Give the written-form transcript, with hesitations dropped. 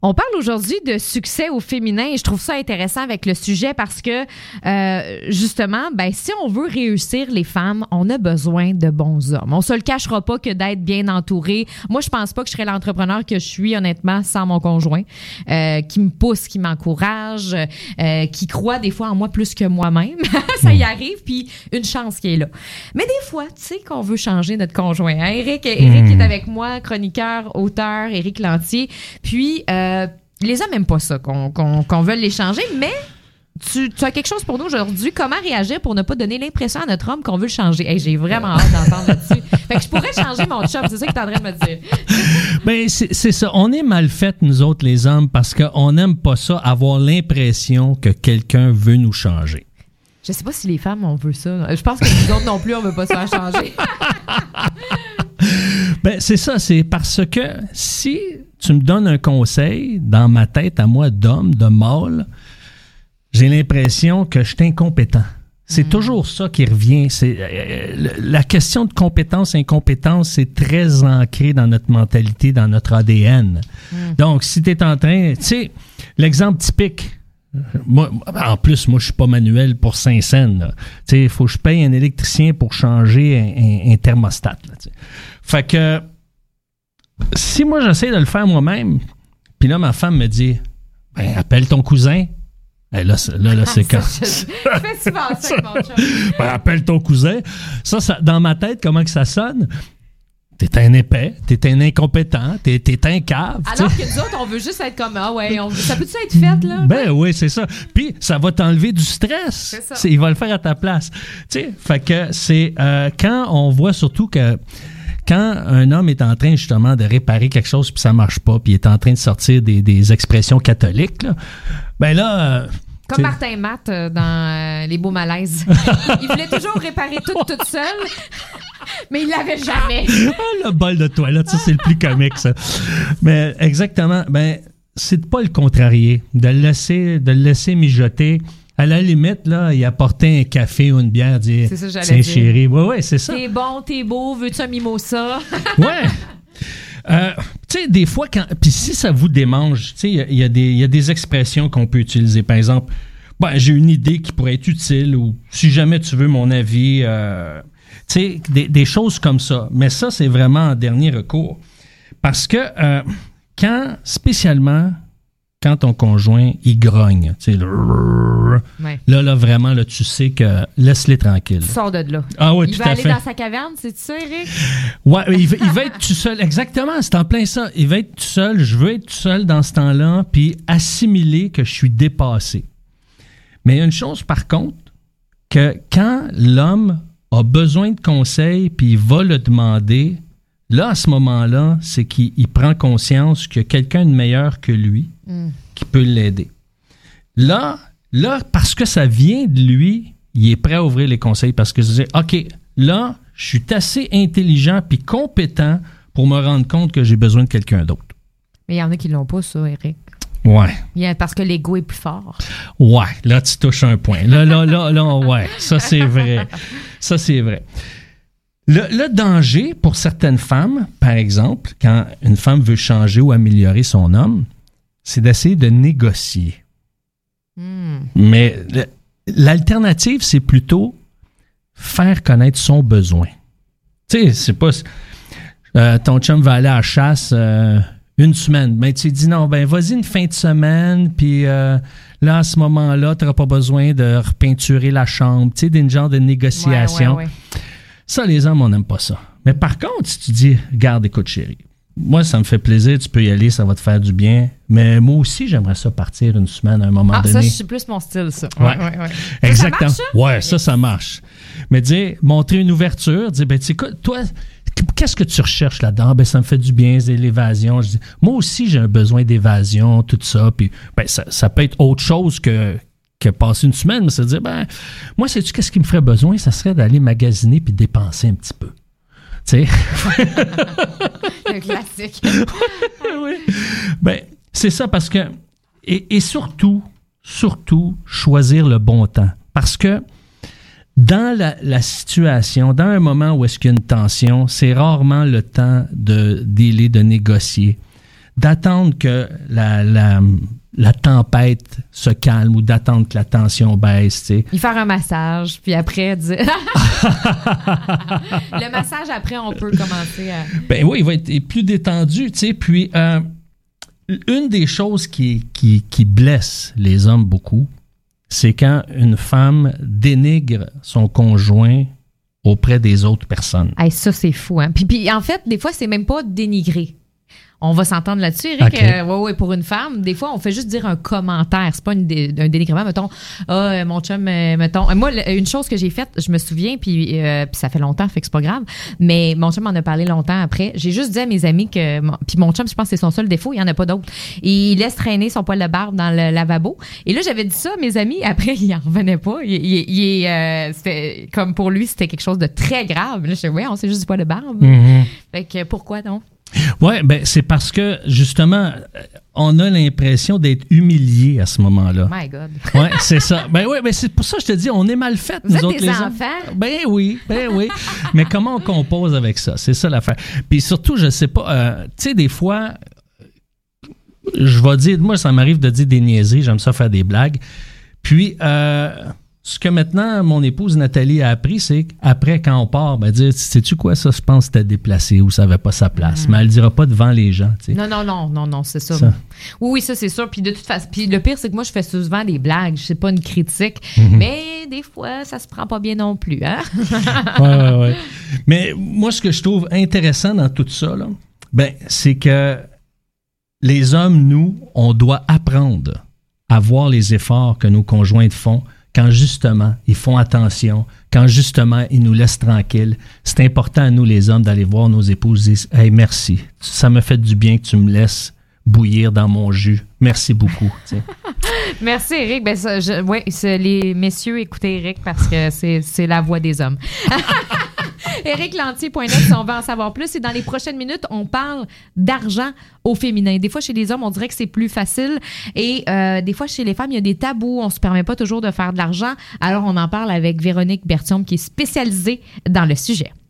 On parle aujourd'hui de succès au féminin et je trouve ça intéressant avec le sujet parce que, justement, si on veut réussir les femmes, on a besoin de bons hommes. On se le cachera pas que d'être bien entouré. Moi, je pense pas que je serais l'entrepreneur que je suis, honnêtement, sans mon conjoint, qui me pousse, qui m'encourage, qui croit des fois en moi plus que moi-même. Ça y arrive, puis une chance qui est là. Mais des fois, tu sais qu'on veut changer notre conjoint. Hein? Eric est avec moi, chroniqueur, auteur, Éric Lantier. Puis, les hommes n'aiment pas ça, qu'on veuille les changer, mais tu as quelque chose pour nous aujourd'hui. Comment réagir pour ne pas donner l'impression à notre homme qu'on veut le changer? Hey, j'ai vraiment hâte d'entendre là-dessus. Fait que je pourrais changer mon chum, c'est ça que tu es en train de me dire. C'est ça. On est mal fait, nous autres, les hommes, parce qu'on n'aime pas ça, avoir l'impression que quelqu'un veut nous changer. Je sais pas si les femmes, on veut ça. Je pense que nous autres non plus, on veut pas se faire changer. C'est ça, c'est parce que si tu me donnes un conseil dans ma tête à moi d'homme, de mâle, j'ai l'impression que je suis incompétent. C'est toujours ça qui revient. La question de compétence-incompétence, c'est très ancré dans notre mentalité, dans notre ADN. Donc, si tu es en train... Tu sais, l'exemple typique... Moi, je suis pas manuel pour Saint-Saëns. Il faut que je paye un électricien pour changer un thermostat. Là, fait que si moi j'essaie de le faire moi-même, puis là ma femme me dit appelle ton cousin. Là c'est quand. Fais souvent ça, mon chum. Appelle ton cousin. Ça, dans ma tête, comment que ça sonne? T'es un épais, t'es un incompétent, t'es un cave. Alors que nous autres, on veut juste être comme ça peut-tu être fait, là? Oui, c'est ça. Puis ça va t'enlever du stress. C'est ça. Il va le faire à ta place. Fait que c'est quand on voit surtout que quand un homme est en train justement de réparer quelque chose puis ça marche pas, puis il est en train de sortir des expressions catholiques, là, comme Martin Matt dans Les Beaux Malaises. Il voulait toujours réparer tout toute seule, mais il l'avait jamais. Le bol de toilette, ça, c'est le plus comique, ça. Mais exactement, c'est de pas le contrarier, de le laisser mijoter. À la limite, là, il apportait un café ou une bière, dire c'est ça, j'allais tiens, dire. chérie. Ouais, c'est ça. T'es bon, t'es beau, veux-tu un mimosa? Ouais. Tu sais, des fois, puis si ça vous démange, tu sais, il y a des expressions qu'on peut utiliser. Par exemple, j'ai une idée qui pourrait être utile, ou si jamais tu veux mon avis, tu sais, des choses comme ça. Mais ça, c'est vraiment en dernier recours. Parce que spécialement, quand ton conjoint, il grogne, tu sais, là, vraiment, là, tu sais que laisse-les tranquilles. Tu sors de là. Ah oui, tout à fait. Il va aller dans sa caverne, c'est ça, Eric? Ouais, il va être tout seul. Exactement, c'est en plein ça. Il va être tout seul. Je veux être tout seul dans ce temps-là, puis assimiler que je suis dépassé. Mais il y a une chose, par contre, que quand l'homme a besoin de conseils, puis il va le demander, là, à ce moment-là, c'est qu'il prend conscience qu'il y a quelqu'un de meilleur que lui qui peut l'aider. Là, parce que ça vient de lui, il est prêt à ouvrir les conseils parce que je dis, OK, là, je suis assez intelligent puis compétent pour me rendre compte que j'ai besoin de quelqu'un d'autre. Mais il y en a qui l'ont pas, ça, Eric. Ouais. Parce que l'ego est plus fort. Ouais, là, tu touches un point. Là, ouais, ça, c'est vrai. Ça, c'est vrai. Le danger pour certaines femmes, par exemple, quand une femme veut changer ou améliorer son homme, c'est d'essayer de négocier. Mais l'alternative, c'est plutôt faire connaître son besoin. Tu sais, c'est pas... ton chum va aller à la chasse une semaine. Ben, tu dis non, vas-y une fin de semaine, puis là, à ce moment-là, tu n'auras pas besoin de repeinturer la chambre. Tu sais, d'une genre de négociation. Ouais. Ça, les hommes, on n'aime pas ça. Mais par contre, si tu dis, regarde, écoute, chérie, moi, ça me fait plaisir, tu peux y aller, ça va te faire du bien. Mais moi aussi, j'aimerais ça partir une semaine à un moment donné. Ça, c'est plus mon style, ça. Ouais. Exactement. Ça marche, ça? Ça marche. Mais dire, montrer une ouverture, dire, écoute, toi, qu'est-ce que tu recherches là-dedans? Ça me fait du bien, c'est l'évasion. Je dis, moi aussi, j'ai un besoin d'évasion, tout ça. Puis, ça peut être autre chose que passer une semaine, mais c'est de dire, moi, sais-tu qu'est-ce qui me ferait besoin? Ça serait d'aller magasiner puis dépenser un petit peu. Tu sais? Le classique. Oui. C'est ça parce que... Et surtout, choisir le bon temps. Parce que dans la situation, dans un moment où est-ce qu'il y a une tension, c'est rarement le temps de dealer, de négocier. d'attendre que la tempête se calme ou d'attendre que la tension baisse, tu sais. Il faire un massage, puis après dire... Le massage, après, on peut commencer à... Ben oui, il va être plus détendu, tu sais. Puis, une des choses qui blesse les hommes beaucoup, c'est quand une femme dénigre son conjoint auprès des autres personnes. Hey, ça, c'est fou, hein? Puis, en fait, des fois, c'est même pas dénigrer. On va s'entendre là-dessus, Eric. Okay. Ouais, pour une femme, des fois, on fait juste dire un commentaire. C'est pas un dénigrement. Mettons, mon chum, mettons. Moi, une chose que j'ai faite, je me souviens, puis ça fait longtemps, fait que c'est pas grave, mais mon chum m'en a parlé longtemps après. J'ai juste dit à mes amis que, puis mon chum, je pense que c'est son seul défaut, il y en a pas d'autre. Il laisse traîner son poil de barbe dans le lavabo. Et là, j'avais dit ça à mes amis. Après, il en revenait pas. C'était, comme pour lui, c'était quelque chose de très grave. Là, je disais, ouais, on sait juste du poil de barbe. Mm-hmm. Fait que pourquoi donc? Oui, ben c'est parce que, justement, on a l'impression d'être humilié à ce moment-là. My God. Oui, c'est ça. Ben oui, ben c'est pour ça que je te dis, on est mal fait, nous autres, des les enfants? hommes. Ben oui. Mais comment on compose avec ça? C'est ça l'affaire. Puis surtout, je sais pas, tu sais, des fois, je vais dire, moi, ça m'arrive de dire des niaiseries, j'aime ça faire des blagues. Puis, ce que maintenant mon épouse Nathalie a appris, c'est qu'après, quand on part, ben dire, sais-tu quoi, ça, je pense que c'était déplacé ou ça n'avait pas sa place. Mais elle le dira pas devant les gens. Tu sais. Non, c'est ça. Oui, ça, c'est sûr. Puis de toute façon, puis le pire, c'est que moi, je fais souvent des blagues. Je sais pas, une critique. Mais des fois, ça se prend pas bien non plus. Hein? Ouais. Mais moi, ce que je trouve intéressant dans tout ça, là, ben, c'est que les hommes, nous, on doit apprendre à voir les efforts que nos conjointes font quand justement, ils font attention, quand justement, ils nous laissent tranquilles. C'est important à nous, les hommes, d'aller voir nos épouses et dire « Hey, merci, ça me fait du bien que tu me laisses bouillir dans mon jus. Merci beaucoup. » Merci, Eric. Ben, les messieurs, écoutez Eric parce que c'est la voix des hommes. EricLantier.net si on veut en savoir plus. Et dans les prochaines minutes, on parle d'argent au féminin. Des fois, chez les hommes, on dirait que c'est plus facile. Et des fois, chez les femmes, il y a des tabous. On ne se permet pas toujours de faire de l'argent. Alors, on en parle avec Véronique Bertium, qui est spécialisée dans le sujet.